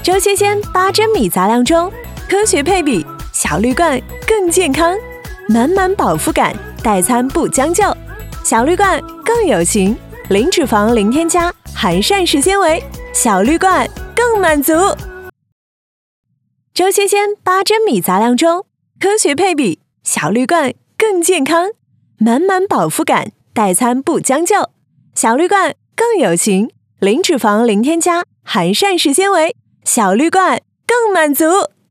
周鲜鲜8珍米杂粮中，科学配比，小绿罐更健康，满满饱腹感，代餐不将就。小绿罐更有型，零脂肪零添加，含膳食纤维，小绿罐更满足。周鲜鲜8珍米杂粮中，科学配比，小绿罐更健康，满满饱腹感，代餐不将就。小绿罐更有型，零脂肪零添加，含膳食纤维，小绿罐更满足。